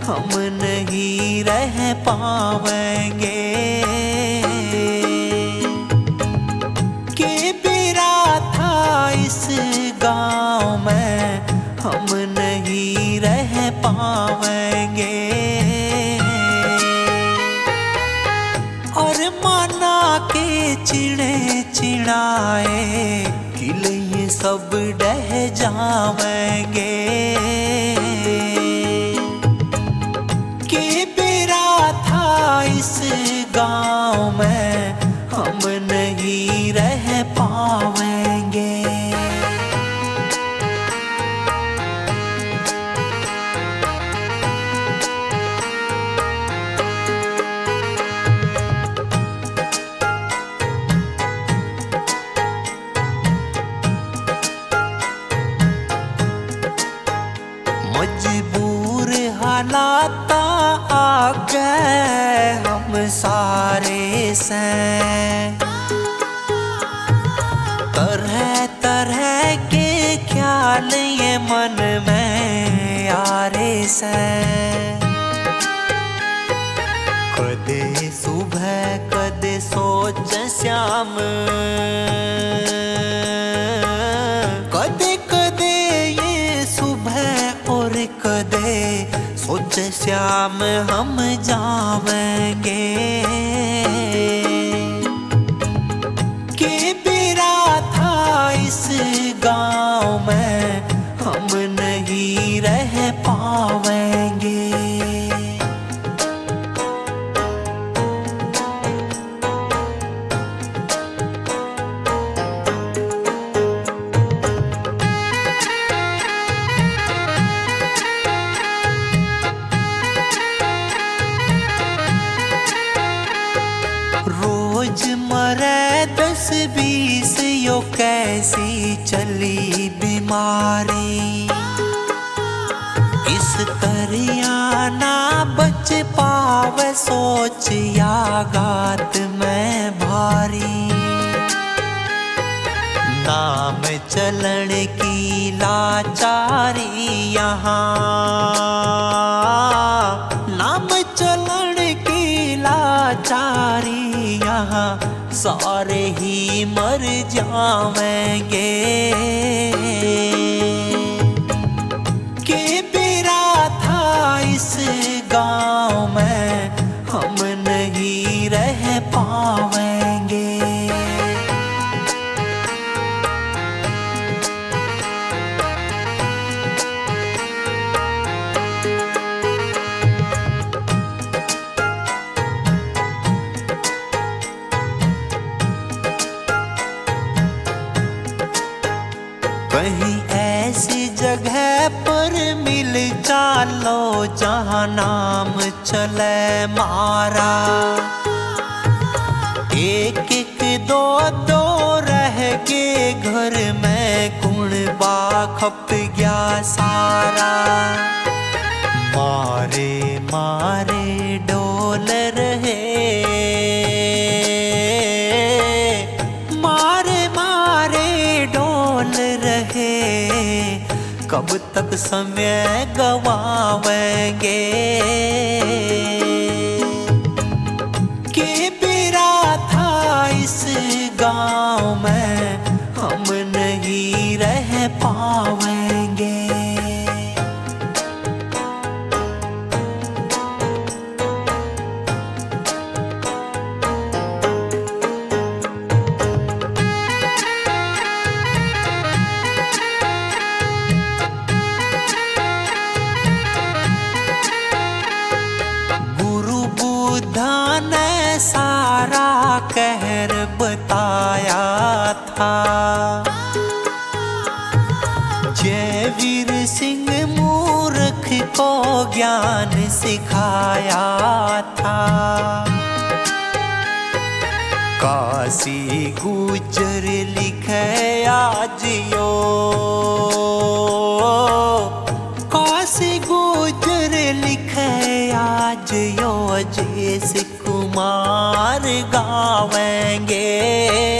हम नहीं रह पाएंगे। के बेरा था इस गांव में, हम नहीं रह पाएंगे। और माना के चिड़े चिड़ाए किले ये सब डह जाएंगे। के बेरा था इस गांव में, हम नहीं रह पाएंगे। मजबूर हालात आ गए हम सारे से, तरह तरह के ख्याल ये मन में यारे से। कदे सुबह कदे सोच श्याम, कदे कदे ये सुबह और कदे सोच श्याम हम जावेंगे। के बेरा था इस गांव में, हम नहीं रह पाएंगे। रोज मरे 10-20 यो कैसी चली बीमारी। इस तरह ना बच पावे सोच या गात में भारी। नाम चलन की लाचारी यहाँ, नाम चलन की लाचारी यहाँ, सारे ही मर जावेंगे। के बेरा था इस गांव में, हम नहीं रह पाएंगे। कहीं ऐसी जगह पर मिल चालो जहाँ नाम चले मारा। एक एक दो दो रह के घर में कुणबा खप गया सारा। मारे मारे डोल रहे, मारे मारे डोल रहे, कब तक समय गवावेंगे। के बेरा था इस गांव में, हम नहीं रह पाएंगे। बुद्धा ने सारा कहर बताया था। जयवीर सिंह मूर्ख को ज्ञान सिखाया था। काशी गुजर लिखे आज यो, काशी गुजर लिखे आज यो, अजय कुमार गावेंगे।